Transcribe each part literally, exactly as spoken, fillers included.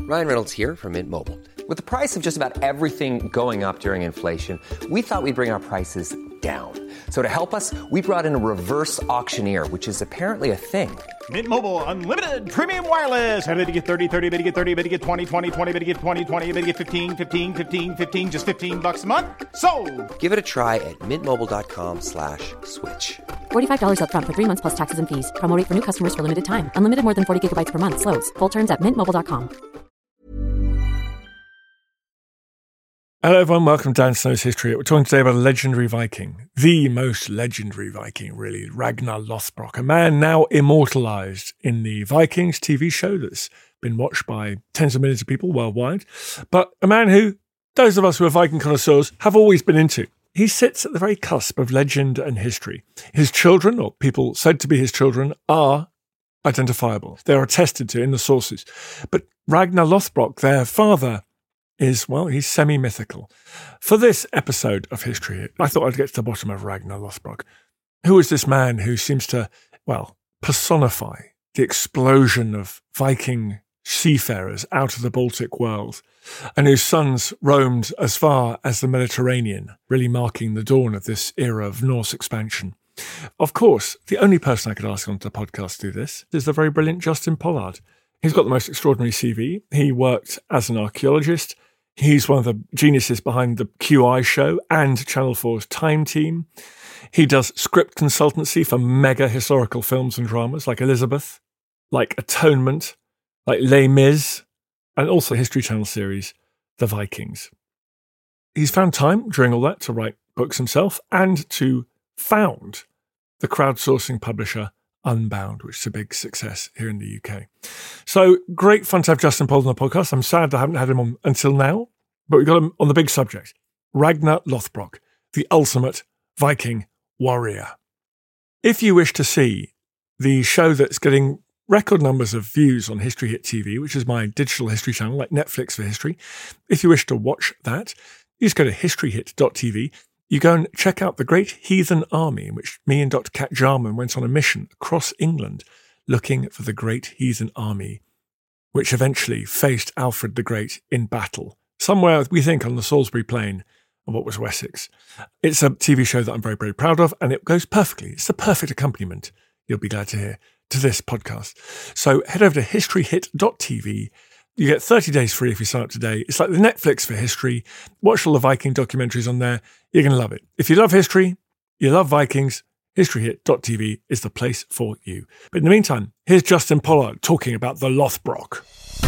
Ryan Reynolds here from Mint Mobile. With the price of just about everything going up during inflation, we thought we'd bring our prices down. So to help us, we brought in a reverse auctioneer, which is apparently a thing. Mint Mobile Unlimited Premium Wireless. How to get thirty, thirty, how to get thirty, how to get twenty, twenty, twenty, how to get twenty, twenty, how to get fifteen, fifteen, fifteen, fifteen, just fifteen bucks a month? Sold! Give it a try at mintmobile.com slash switch. forty-five dollars up front for three months plus taxes and fees. Promo rate for new customers for limited time. Unlimited more than forty gigabytes per month. Slows full terms at mint mobile dot com. Hello everyone, welcome to Dan Snow's History. We're talking today about a legendary Viking, the most legendary Viking really, Ragnar Lothbrok, a man now immortalised in the Vikings T V show that's been watched by tens of millions of people worldwide, but a man who those of us who are Viking connoisseurs have always been into. He sits at the very cusp of legend and history. His children, or people said to be his children, are identifiable. They are attested to in the sources. But Ragnar Lothbrok, their father, is, well, he's semi-mythical. For this episode of History, I thought I'd get to the bottom of Ragnar Lothbrok. Who is this man who seems to, well, personify the explosion of Viking seafarers out of the Baltic world, and whose sons roamed as far as the Mediterranean, really marking the dawn of this era of Norse expansion? Of course, the only person I could ask onto the podcast to do this is the very brilliant Justin Pollard. He's got the most extraordinary C V. He worked as an archaeologist. He's one of the geniuses behind the Q I show and Channel four's Time Team. He does script consultancy for mega historical films and dramas like Elizabeth, like Atonement, like Les Mis, and also History Channel series The Vikings. He's found time during all that to write books himself and to found the crowdsourcing publisher Unbound, which is a big success here in the U K. So great fun to have Justin Pollard on the podcast. I'm sad I haven't had him on until now, but we got him on the big subject. Ragnar Lothbrok, the ultimate Viking warrior. If you wish to see the show that's getting record numbers of views on History Hit T V, which is my digital history channel like Netflix for history, if you wish to watch that, you just go to history hit dot t v. You go and check out the Great Heathen Army, in which me and Doctor Kat Jarman went on a mission across England looking for the Great Heathen Army, which eventually faced Alfred the Great in battle, somewhere, we think, on the Salisbury Plain of what was Wessex. It's a T V show that I'm very, very proud of, and it goes perfectly. It's the perfect accompaniment, you'll be glad to hear, to this podcast. So head over to history hit dot t v. You get thirty days free if you sign up today. It's like the Netflix for history. Watch all the Viking documentaries on there. You're going to love it. If you love history, you love Vikings, history hit dot t v is the place for you. But in the meantime, here's Justin Pollard talking about the Lothbrok.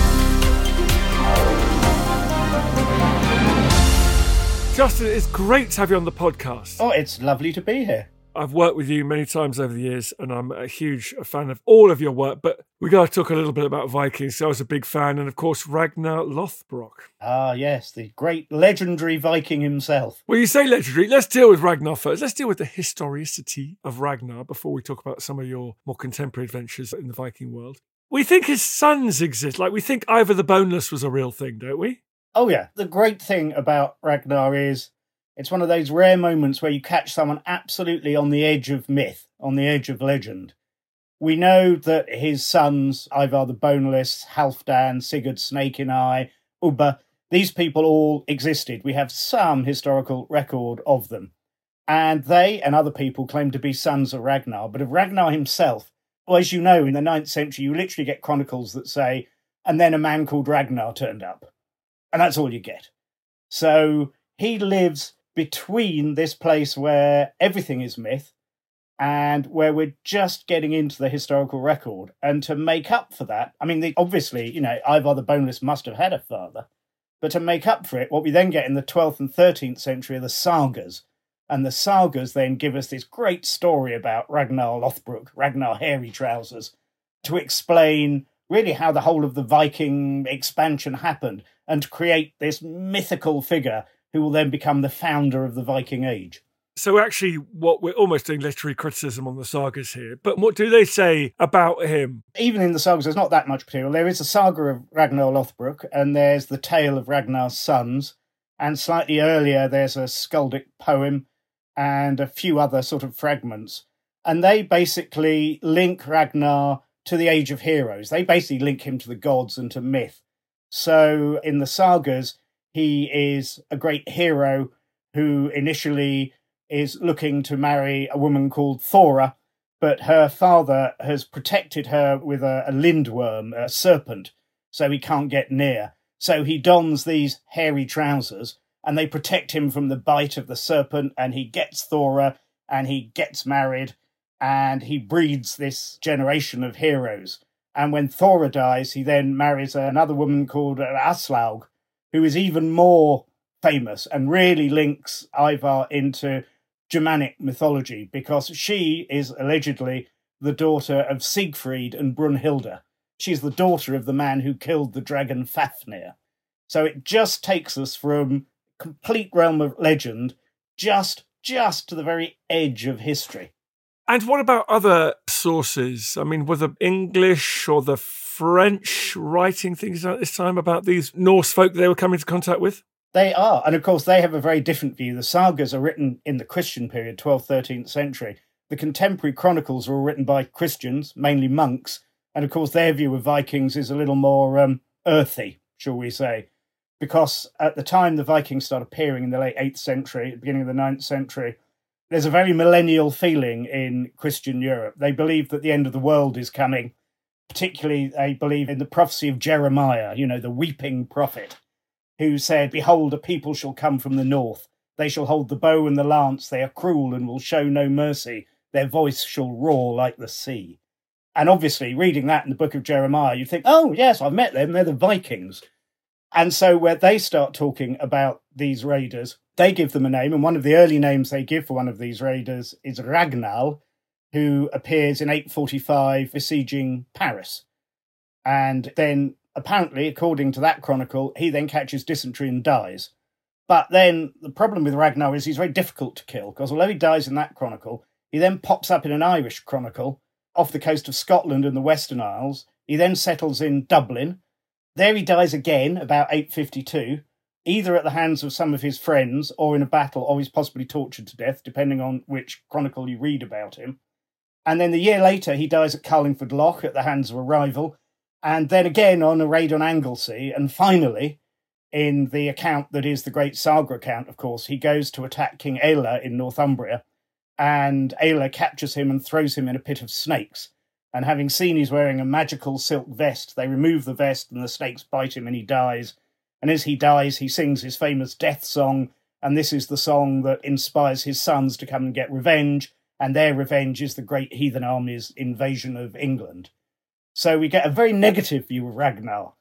Justin, it's great to have you on the podcast. Oh, it's lovely to be here. I've worked with you many times over the years, and I'm a huge fan of all of your work, but we got to talk a little bit about Vikings. So I was a big fan, and of course, Ragnar Lothbrok. Ah, yes, the great legendary Viking himself. Well, you say legendary. Let's deal with Ragnar first. Let's deal with the historicity of Ragnar before we talk about some of your more contemporary adventures in the Viking world. We think his sons exist. Like, we think Ivar the Boneless was a real thing, don't we? Oh, yeah. The great thing about Ragnar is it's one of those rare moments where you catch someone absolutely on the edge of myth, on the edge of legend. We know that his sons, Ivar the Boneless, Halfdan, Sigurd Snake in Eye, Ubba, these people all existed. We have some historical record of them. And they and other people claim to be sons of Ragnar. But of Ragnar himself, well, as you know, in the ninth century, you literally get chronicles that say, and then a man called Ragnar turned up. And that's all you get. So he lives between this place where everything is myth and where we're just getting into the historical record. And to make up for that, I mean, the, obviously, you know, Ivar the Boneless must have had a father, but to make up for it, what we then get in the twelfth and thirteenth century are the sagas. And the sagas then give us this great story about Ragnar Lothbrok, Ragnar Hairy Trousers, to explain really how the whole of the Viking expansion happened and to create this mythical figure who will then become the founder of the Viking Age. So actually, what we're almost doing literary criticism on the sagas here, but what do they say about him? Even in the sagas, there's not that much material. There is a saga of Ragnar Lothbrok, and there's the tale of Ragnar's sons, and slightly earlier there's a skaldic poem and a few other sort of fragments. And they basically link Ragnar to the Age of Heroes. They basically link him to the gods and to myth. So in the sagas, he is a great hero who initially is looking to marry a woman called Thora, but her father has protected her with a, a lindworm, a serpent, so he can't get near. So he dons these hairy trousers, and they protect him from the bite of the serpent, and he gets Thora, and he gets married, and he breeds this generation of heroes. And when Thora dies, he then marries another woman called Aslaug, who is even more famous and really links Ivar into Germanic mythology, because she is allegedly the daughter of Siegfried and Brunhilde. She's the daughter of the man who killed the dragon Fafnir. So it just takes us from complete realm of legend just just to the very edge of history. And what about other sources? I mean, were the English or the French writing things at this time about these Norse folk they were coming into contact with? They are. And of course, they have a very different view. The sagas are written in the Christian period, twelfth, thirteenth century. The contemporary chronicles are all written by Christians, mainly monks. And of course, their view of Vikings is a little more um, earthy, shall we say. Because at the time the Vikings start appearing in the late eighth century, at the beginning of the ninth century, there's a very millennial feeling in Christian Europe. They believe that the end of the world is coming. Particularly, they believe in the prophecy of Jeremiah, you know, the weeping prophet, who said, "Behold, a people shall come from the north. They shall hold the bow and the lance. They are cruel and will show no mercy. Their voice shall roar like the sea." And obviously, reading that in the book of Jeremiah, you think, oh, yes, I've met them. They're the Vikings. And so where they start talking about these raiders, they give them a name. And one of the early names they give for one of these raiders is Ragnall, who appears in eight forty-five besieging Paris. And then, apparently, according to that chronicle, he then catches dysentery and dies. But then the problem with Ragnall is he's very difficult to kill, because although he dies in that chronicle, he then pops up in an Irish chronicle off the coast of Scotland and the Western Isles. He then settles in Dublin. There he dies again, about eight fifty-two, either at the hands of some of his friends or in a battle, or he's possibly tortured to death, depending on which chronicle you read about him. And then the year later, he dies at Carlingford Lough at the hands of a rival, and then again on a raid on Anglesey. And finally, in the account that is the great saga account, of course, he goes to attack King Aelle in Northumbria, and Aelle captures him and throws him in a pit of snakes. And having seen he's wearing a magical silk vest, they remove the vest and the snakes bite him and he dies. And as he dies, he sings his famous death song, and this is the song that inspires his sons to come and get revenge, and their revenge is the great heathen army's invasion of England. So we get a very negative view of Ragnall,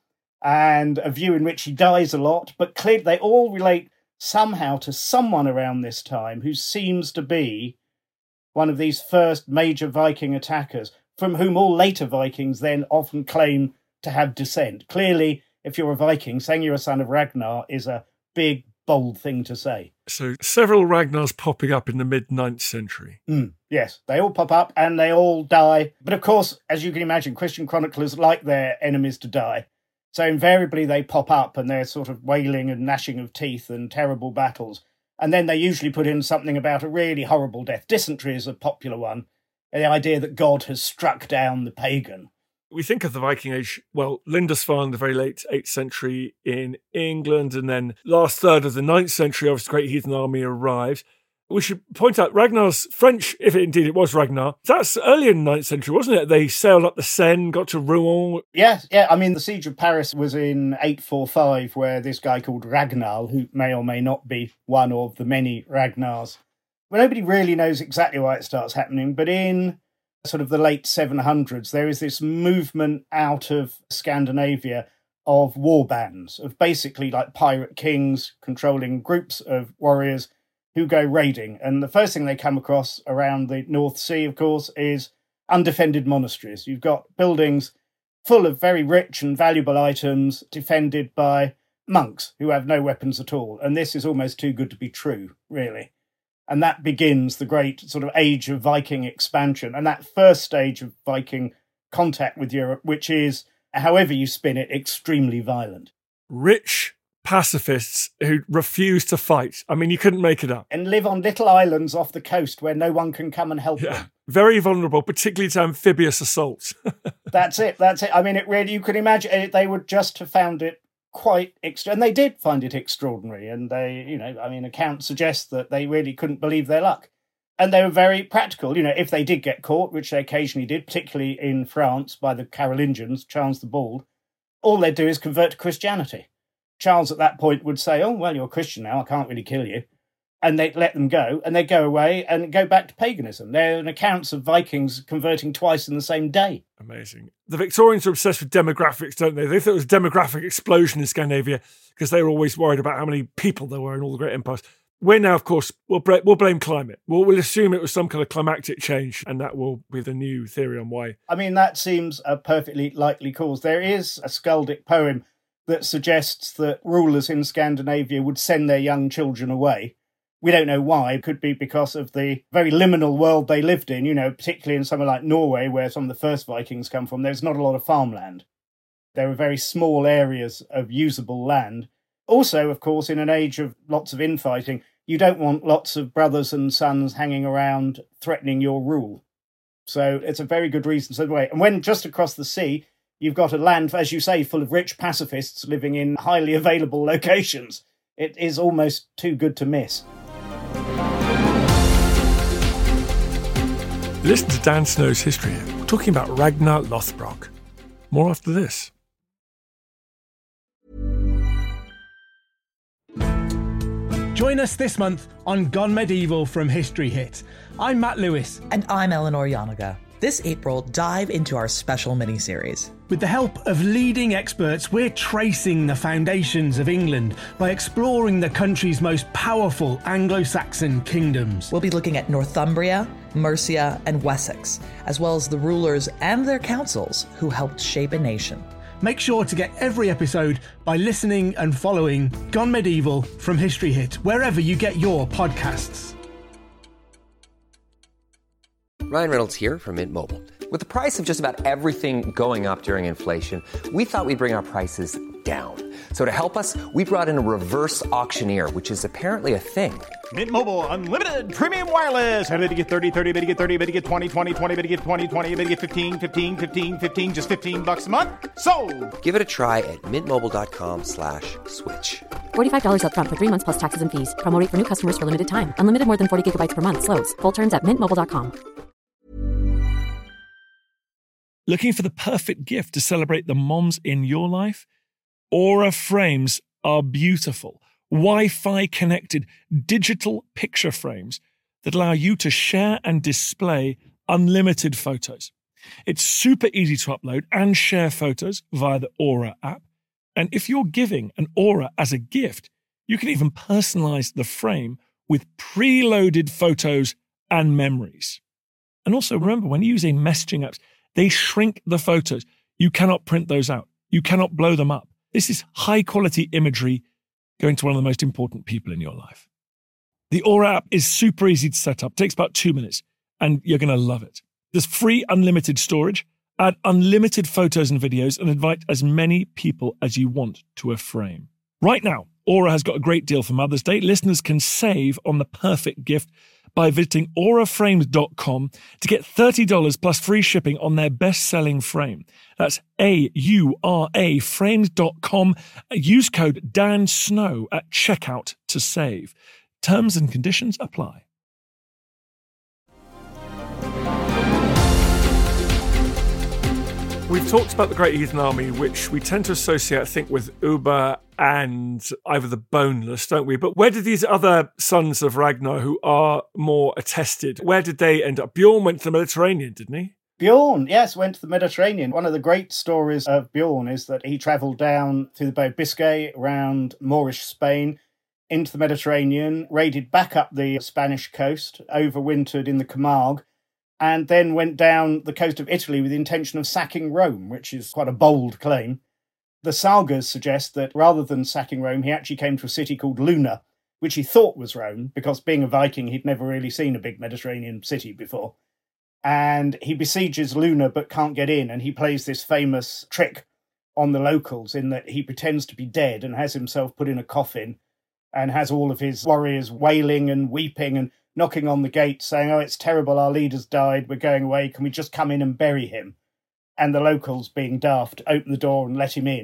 and a view in which he dies a lot, but clearly they all relate somehow to someone around this time who seems to be one of these first major Viking attackers, from whom all later Vikings then often claim to have descent. Clearly, if you're a Viking, saying you're a son of Ragnar is a big, bold thing to say. So several Ragnars popping up in the mid-ninth century. Mm, yes, they all pop up and they all die. But of course, as you can imagine, Christian chroniclers like their enemies to die. So invariably they pop up and they're sort of wailing and gnashing of teeth and terrible battles. And then they usually put in something about a really horrible death. Dysentery is a popular one. The idea that God has struck down the pagan. We think of the Viking Age, well, Lindisfarne, the very late eighth century in England, and then last third of the ninth century, obviously, the Great Heathen Army arrived. We should point out Ragnar's French, if it, indeed it was Ragnar, that's earlier in the ninth century, wasn't it? They sailed up the Seine, got to Rouen. Yes, yeah, I mean, the Siege of Paris was in eight forty-five, where this guy called Ragnar, who may or may not be one of the many Ragnars, well, nobody really knows exactly why it starts happening, but in sort of the late seven hundreds, there is this movement out of Scandinavia of war bands, of basically like pirate kings controlling groups of warriors who go raiding. And the first thing they come across around the North Sea, of course, is undefended monasteries. You've got buildings full of very rich and valuable items defended by monks who have no weapons at all. And this is almost too good to be true, really. And that begins the great sort of age of Viking expansion. And that first stage of Viking contact with Europe, which is, however you spin it, extremely violent. Rich pacifists who refuse to fight. I mean, you couldn't make it up. And live on little islands off the coast where no one can come and help yeah. them. Very vulnerable, particularly to amphibious assaults. That's it, that's it. I mean, it really, you can imagine, they would just have found it quite extra, and they did find it extraordinary. And they, you know, I mean, accounts suggest that they really couldn't believe their luck. And they were very practical. You know, if they did get caught, which they occasionally did, particularly in France by the Carolingians, Charles the Bald, all they'd do is convert to Christianity. Charles at that point would say, oh, well, you're a Christian now, I can't really kill you. And they'd let them go, and they'd go away and go back to paganism. There are accounts of Vikings converting twice in the same day. Amazing. The Victorians are obsessed with demographics, don't they? They thought it was a demographic explosion in Scandinavia because they were always worried about how many people there were in all the great empires. We're now, of course, we'll, bra- we'll blame climate. We'll, we'll assume it was some kind of climactic change, and that will be the new theory on why. I mean, that seems a perfectly likely cause. There is a skaldic poem that suggests that rulers in Scandinavia would send their young children away. We don't know why. It could be because of the very liminal world they lived in, you know, particularly in somewhere like Norway, where some of the first Vikings come from. There's not a lot of farmland. There are very small areas of usable land. Also, of course, in an age of lots of infighting, you don't want lots of brothers and sons hanging around threatening your rule. So it's a very good reason to send away. And when just across the sea, you've got a land, as you say, full of rich pacifists living in highly available locations, it is almost too good to miss. Listen to Dan Snow's history here. We're talking about Ragnar Lothbrok. More after this. Join us this month on Gone Medieval from History Hit. I'm Matt Lewis. And I'm Eleanor Yanaga. This April, dive into our special miniseries. With the help of leading experts, we're tracing the foundations of England by exploring the country's most powerful Anglo-Saxon kingdoms. We'll be looking at Northumbria, Mercia, and Wessex, as well as the rulers and their councils who helped shape a nation. Make sure to get every episode by listening and following Gone Medieval from History Hit, wherever you get your podcasts. Ryan Reynolds here from Mint Mobile. With the price of just about everything going up during inflation, we thought we'd bring our prices down. So to help us, we brought in a reverse auctioneer, which is apparently a thing. Mint Mobile Unlimited Premium Wireless. How to get thirty, thirty, how to get thirty, how to get twenty, twenty, twenty, how to get twenty, twenty, how to get fifteen, fifteen, fifteen, fifteen, just fifteen bucks a month? Sold! Give it a try at mintmobile.com slash switch. forty-five dollars up front for three months plus taxes and fees. Promo rate for new customers for limited time. Unlimited more than forty gigabytes per month. Slows full terms at mint mobile dot com. Looking for the perfect gift to celebrate the moms in your life? Aura frames are beautiful, Wi-Fi connected digital picture frames that allow you to share and display unlimited photos. It's super easy to upload and share photos via the Aura app. And if you're giving an Aura as a gift, you can even personalize the frame with preloaded photos and memories. And also remember, when using messaging apps, they shrink the photos. You cannot print those out. You cannot blow them up. This is high-quality imagery going to one of the most important people in your life. The Aura app is super easy to set up. It takes about two minutes, and you're going to love it. There's free unlimited storage, add unlimited photos and videos, and invite as many people as you want to a frame. Right now, Aura has got a great deal for Mother's Day. Listeners can save on the perfect gift by visiting aura frames dot com to get thirty dollars plus free shipping on their best-selling frame. That's A U R A frames dot com. Use code Dan Snow at checkout to save. Terms and conditions apply. We've talked about the Great Heathen Army, which we tend to associate, I think, with Uber and Ivor the Boneless, don't we? But where did these other sons of Ragnar, who are more attested, where did they end up? Bjorn went to the Mediterranean, didn't he? Bjorn, yes, went to the Mediterranean. One of the great stories of Bjorn is that he travelled down through the Bay of Biscay, around Moorish Spain, into the Mediterranean, raided back up the Spanish coast, overwintered in the Camargue, and then went down the coast of Italy with the intention of sacking Rome, which is quite a bold claim. The sagas suggest that rather than sacking Rome, he actually came to a city called Luna, which he thought was Rome, because being a Viking, he'd never really seen a big Mediterranean city before. And he besieges Luna but can't get in, and he plays this famous trick on the locals in that he pretends to be dead and has himself put in a coffin and has all of his warriors wailing and weeping and knocking on the gate saying, oh, it's terrible, our leader's died, we're going away, can we just come in and bury him? And the locals, being daft, open the door and let him in.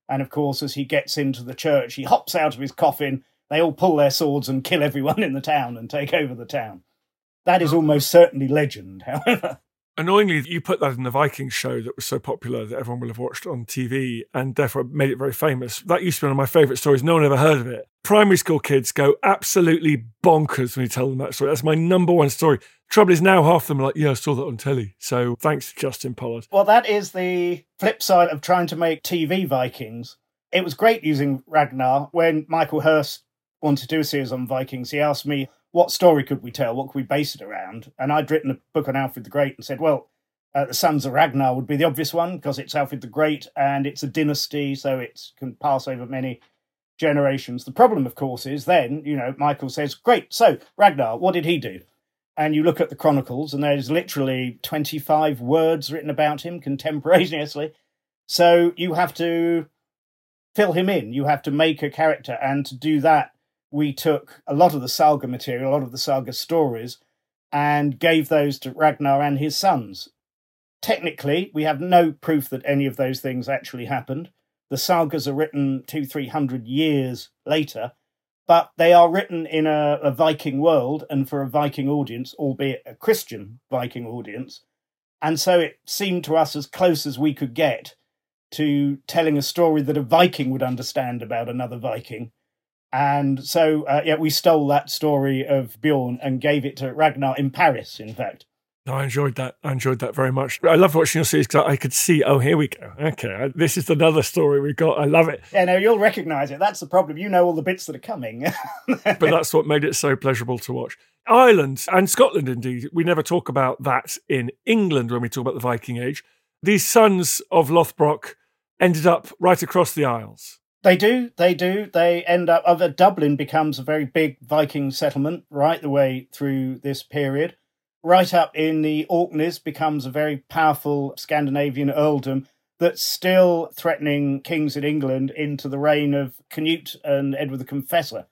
And of course, as he gets into the church, he hops out of his coffin. They all pull their swords and kill everyone in the town and take over the town. That is almost certainly legend, however. Annoyingly, you put that in the Vikings show that was so popular that everyone will have watched on T V and therefore made it very famous. That used to be one of my favourite stories. No one ever heard of it. Primary school kids go absolutely bonkers when you tell them that story. That's my number one story. Trouble is now half of them are like, yeah, I saw that on telly. So thanks, Justin Pollard. Well, that is the flip side of trying to make T V Vikings. It was great using Ragnar. When Michael Hurst wanted to do a series on Vikings, he asked me, what story could we tell? What could we base it around? And I'd written a book on Alfred the Great and said, well, uh, the Sons of Ragnar would be the obvious one because it's Alfred the Great and it's a dynasty, so it can pass over many generations. The problem, of course, is then, you know, Michael says, great, so Ragnar, what did he do? And you look at the Chronicles and there's literally twenty-five words written about him contemporaneously. So you have to fill him in. You have to make a character. And to do that, we took a lot of the saga material, a lot of the saga stories, and gave those to Ragnar and his sons. Technically, we have no proof that any of those things actually happened. The sagas are written two, three hundred years later, but they are written in a, a Viking world and for a Viking audience, albeit a Christian Viking audience. And so it seemed to us as close as we could get to telling a story that a Viking would understand about another Viking. And so, uh, yeah, we stole that story of Bjorn and gave it to Ragnar in Paris, in fact. No, I enjoyed that. I enjoyed that very much. I love watching your series because I could see, oh, here we go. Okay, this is another story we got. I love it. Yeah, no, you'll recognise it. That's the problem. You know all the bits that are coming. But that's what made it so pleasurable to watch. Ireland and Scotland, indeed. We never talk about that in England when we talk about the Viking Age. These sons of Lothbrok ended up right across the Isles. They do, they do. They end up, other Dublin becomes a very big Viking settlement right the way through this period. Right up in the Orkneys becomes a very powerful Scandinavian earldom that's still threatening kings in England into the reign of Canute and Edward the Confessor.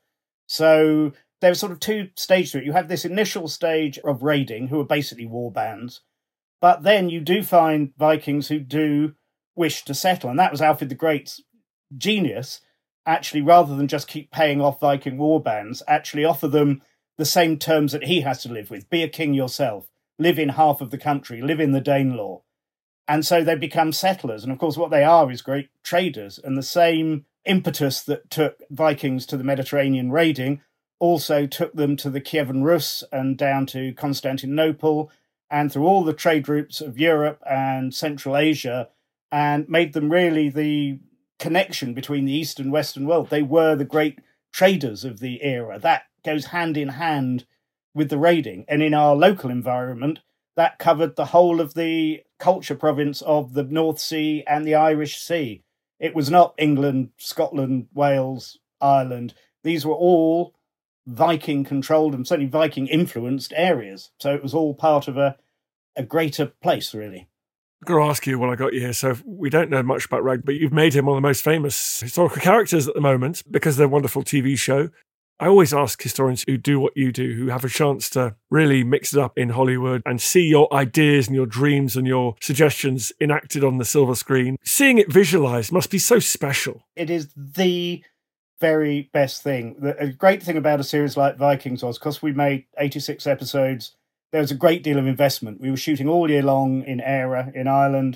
So there are sort of two stages to it. You have this initial stage of raiding, who are basically war bands, but then you do find Vikings who do wish to settle, and that was Alfred the Great's genius, actually, rather than just keep paying off Viking war bands, actually offer them the same terms that he has to live with. Be a king yourself, live in half of the country, live in the Danelaw. And so they become settlers. And of course, what they are is great traders. And the same impetus that took Vikings to the Mediterranean raiding also took them to the Kievan Rus and down to Constantinople and through all the trade routes of Europe and Central Asia, and made them really the connection between the East and Western world. They were the great traders of the era. That goes hand in hand with the raiding. And in our local environment, that covered the whole of the culture province of the North Sea and the Irish Sea. It was not England, Scotland, Wales, Ireland. These were all Viking-controlled and certainly Viking-influenced areas. So it was all part of a, a greater place, really. I've got to ask you while I got you here. So we don't know much about Rag, but you've made him one of the most famous historical characters at the moment because of their wonderful T V show. I always ask historians who do what you do, who have a chance to really mix it up in Hollywood and see your ideas and your dreams and your suggestions enacted on the silver screen. Seeing it visualized must be so special. It is the very best thing. The great thing about a series like Vikings was, because we made eighty-six episodes, there was a great deal of investment. We were shooting all year long in Eire, in Ireland.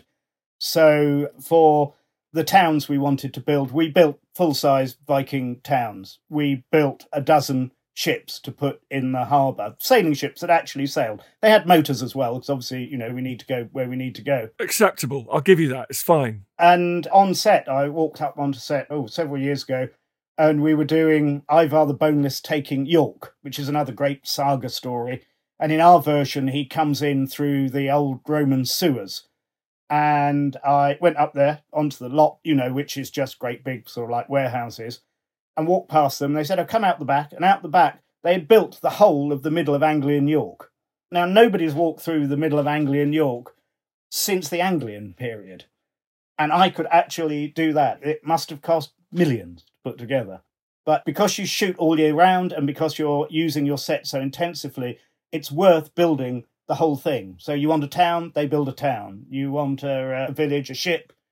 So for the towns we wanted to build, we built full-size Viking towns. We built a dozen ships to put in the harbour, sailing ships that actually sailed. They had motors as well, because obviously, you know, we need to go where we need to go. Acceptable. I'll give you that. It's fine. And on set, I walked up onto set, oh, several years ago, and we were doing Ivar the Boneless taking York, which is another great saga story. And in our version, he comes in through the old Roman sewers. And I went up there onto the lot, you know, which is just great big sort of like warehouses, and walked past them. They said, oh, come out the back. And out the back, they had built the whole of the middle of Anglian York. Now, nobody's walked through the middle of Anglian York since the Anglian period. And I could actually do that. It must have cost millions to put together. But because you shoot all year round and because you're using your set so intensively, it's worth building the whole thing. So you want a town, they build a town. You want a, a village, a ship,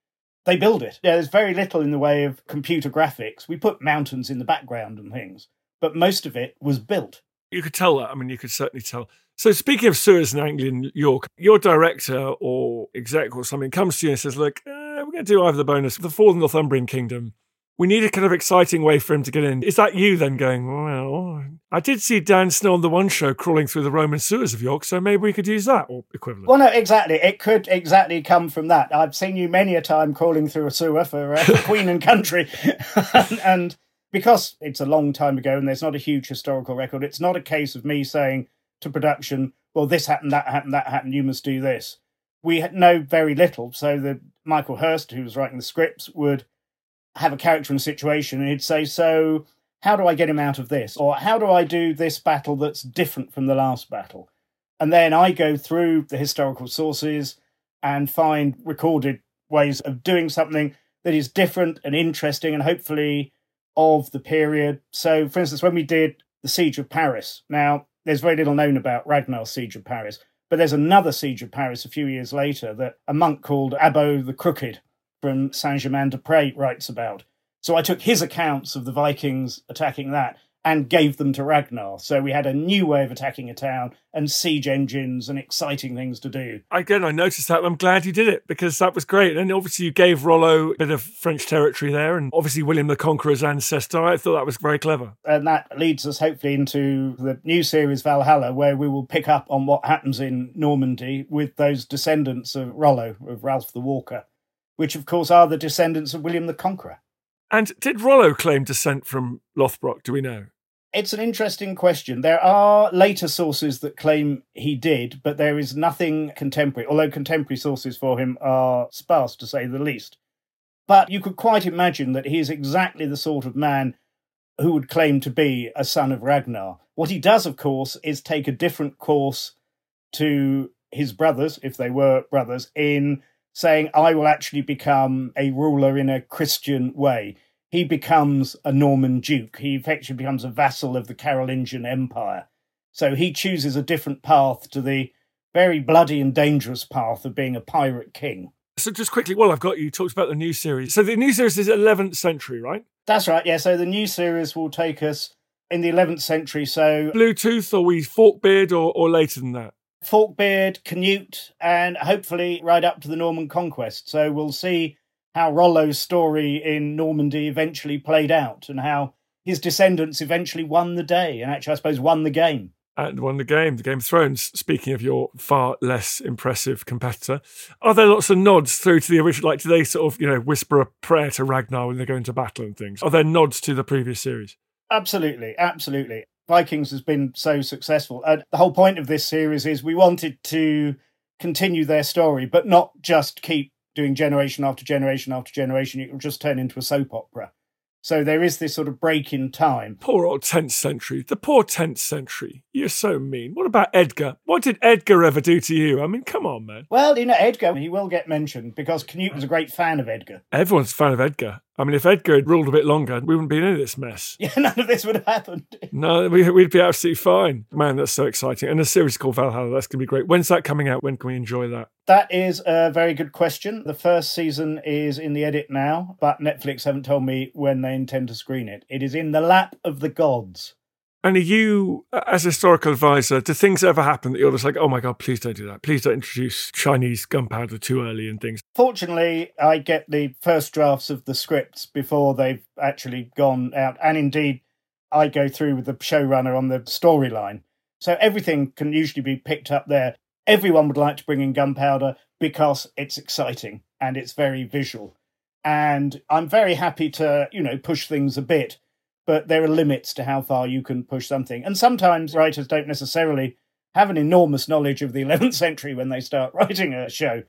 They build it. Yeah, there's very little in the way of computer graphics. We put mountains in the background and things, but most of it was built. You could tell that. I mean, you could certainly tell. So speaking of sewers in Anglia and York, your director or exec or something comes to you and says, look, uh, we're going to do Ivor the Bonus, the Fall of the Northumbrian Kingdom. We need a kind of exciting way for him to get in. Is that you then going, well, I did see Dan Snow on the One Show crawling through the Roman sewers of York, so maybe we could use that or equivalent? Well, no, exactly. It could exactly come from that. I've seen you many a time crawling through a sewer for uh, Queen and Country. and, and because it's a long time ago and there's not a huge historical record, it's not a case of me saying to production, well, this happened, that happened, that happened, you must do this. We know very little, so the Michael Hurst, who was writing the scripts, would have a character in a situation and he'd say, so how do I get him out of this? Or how do I do this battle that's different from the last battle? And then I go through the historical sources and find recorded ways of doing something that is different and interesting and hopefully of the period. So, for instance, when we did the Siege of Paris, now there's very little known about Ragnar's Siege of Paris, but there's another Siege of Paris a few years later that a monk called Abbo the Crooked from Saint-Germain-des-Prés writes about. So I took his accounts of the Vikings attacking that and gave them to Ragnar. So we had a new way of attacking a town and siege engines and exciting things to do. Again, I noticed that. I'm glad you did it because that was great. And obviously you gave Rollo a bit of French territory there and obviously William the Conqueror's ancestor. I thought that was very clever. And that leads us hopefully into the new series Valhalla, where we will pick up on what happens in Normandy with those descendants of Rollo, of Ralph the Walker, which of course are the descendants of William the Conqueror. And did Rollo claim descent from Lothbrok, do we know? It's an interesting question. There are later sources that claim he did, but there is nothing contemporary, although contemporary sources for him are sparse, to say the least. But you could quite imagine that he is exactly the sort of man who would claim to be a son of Ragnar. What he does, of course, is take a different course to his brothers, if they were brothers, in saying, I will actually become a ruler in a Christian way. He becomes a Norman duke. He effectively becomes a vassal of the Carolingian Empire. So he chooses a different path to the very bloody and dangerous path of being a pirate king. So just quickly, while I've got you, you talked about the new series. So the new series is eleventh century, right? That's right, yeah. So the new series will take us in the eleventh century. So Bluetooth, or we Forkbeard, or, or later than that? Forkbeard, Canute, and hopefully right up to the Norman conquest. So we'll see how Rollo's story in Normandy eventually played out and how his descendants eventually won the day and actually, I suppose, won the game. And won the game, the Game of Thrones. Speaking of your far less impressive competitor, are there lots of nods through to the original? Like, do they sort of, you know, whisper a prayer to Ragnar when they go into battle and things? Are there nods to the previous series? Absolutely, absolutely. Vikings has been so successful. And the whole point of this series is we wanted to continue their story, but not just keep doing generation after generation after generation. It will just turn into a soap opera. So there is this sort of break in time. Poor old tenth century. The poor tenth century. You're so mean. What about Edgar? What did Edgar ever do to you? I mean, come on, man. Well, you know, Edgar, he will get mentioned because Canute was a great fan of Edgar. Everyone's a fan of Edgar. I mean, if Edgar had ruled a bit longer, we wouldn't be in any of this mess. Yeah, none of this would have happened. No, we, we'd be absolutely fine. Man, that's so exciting. And a series called Valhalla, that's going to be great. When's that coming out? When can we enjoy that? That is a very good question. The first season is in the edit now, but Netflix haven't told me when they intend to screen it. It is in the lap of the gods. And are you, as a historical advisor, do things ever happen that you're just like, oh my God, please don't do that. Please don't introduce Chinese gunpowder too early and things? Fortunately, I get the first drafts of the scripts before they've actually gone out. And indeed, I go through with the showrunner on the storyline. So everything can usually be picked up there. Everyone would like to bring in gunpowder because it's exciting and it's very visual. And I'm very happy to, you know, push things a bit. But there are limits to how far you can push something. And sometimes writers don't necessarily have an enormous knowledge of the eleventh century when they start writing a show.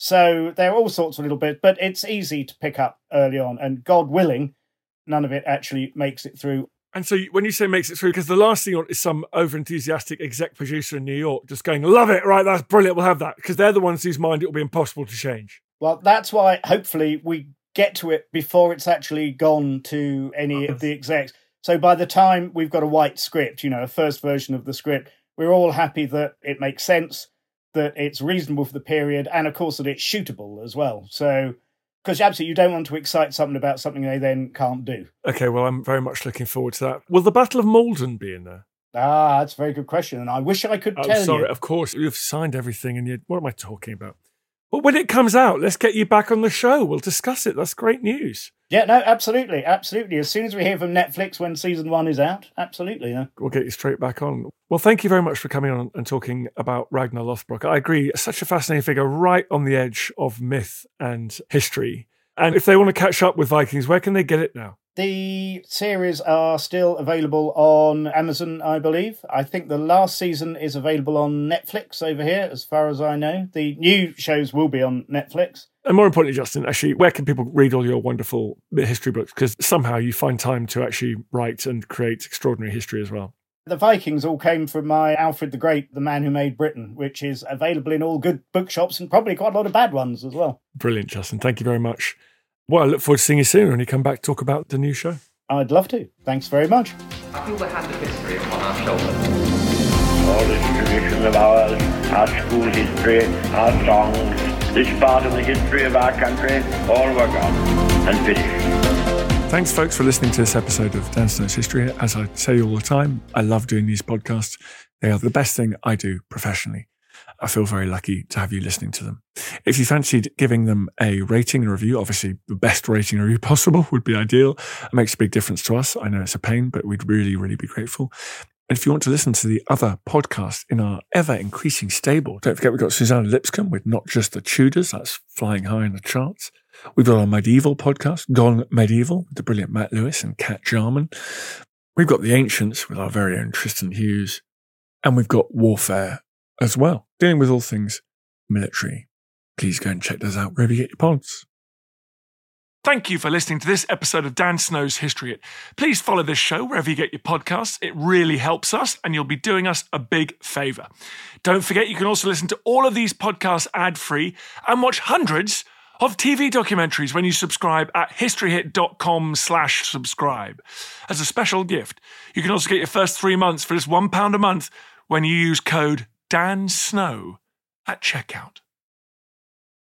So there are all sorts of little bits, but it's easy to pick up early on. And God willing, none of it actually makes it through. And so when you say makes it through, because the last thing you want is some over-enthusiastic exec producer in New York just going, love it, right, that's brilliant, we'll have that. Because they're the ones whose mind it will be impossible to change. Well, that's why hopefully we get to it before it's actually gone to any of the execs. So by the time we've got a white script, you know, a first version of the script, we're all happy that it makes sense, that it's reasonable for the period, and of course that it's shootable as well. So Because absolutely, you don't want to excite someone about something they then can't do. Okay, well, I'm very much looking forward to that. Will the Battle of Malden be in there? Ah, that's a very good question, and I wish I could oh, tell sorry, you. Of course, you've signed everything, and you what am I talking about? Well, when it comes out, let's get you back on the show. We'll discuss it. That's great news. Yeah, no, absolutely, absolutely. As soon as we hear from Netflix when season one is out, absolutely. Yeah. We'll get you straight back on. Well, thank you very much for coming on and talking about Ragnar Lothbrok. I agree, such a fascinating figure, right on the edge of myth and history. And if they want to catch up with Vikings, where can they get it now? The series are still available on Amazon, I believe. I think the last season is available on Netflix over here, as far as I know. The new shows will be on Netflix. And more importantly, Justin, actually, where can people read all your wonderful history books? Because somehow you find time to actually write and create extraordinary history as well. The Vikings all came from my Alfred the Great, The Man Who Made Britain, which is available in all good bookshops and probably quite a lot of bad ones as well. Brilliant, Justin. Thank you very much. Well, I look forward to seeing you soon when you come back to talk about the new show. I'd love to. Thanks very much. I feel the hand of history upon our shoulders. All this tradition of ours, our school history, our songs, this part of the history of our country, all were gone and finished. Thanks, folks, for listening to this episode of Dan Snow's History. As I say all the time, I love doing these podcasts. They are the best thing I do professionally. I feel very lucky to have you listening to them. If you fancied giving them a rating and review, obviously the best rating and review possible would be ideal. It makes a big difference to us. I know it's a pain, but we'd really, really be grateful. And if you want to listen to the other podcasts in our ever-increasing stable, don't forget we've got Susanna Lipscomb with Not Just the Tudors. That's flying high in the charts. We've got our medieval podcast, Gone Medieval, with the brilliant Matt Lewis and Kat Jarman. We've got The Ancients with our very own Tristan Hughes. And we've got Warfare as well, dealing with all things military. Please go and check those out wherever you get your pods. Thank you for listening to this episode of Dan Snow's History Hit. Please follow this show wherever you get your podcasts. It really helps us, and you'll be doing us a big favour. Don't forget, you can also listen to all of these podcasts ad-free and watch hundreds of T V documentaries when you subscribe at historyhit.com slash subscribe. As a special gift, you can also get your first three months for just one pound a month when you use code Dan Snow at checkout.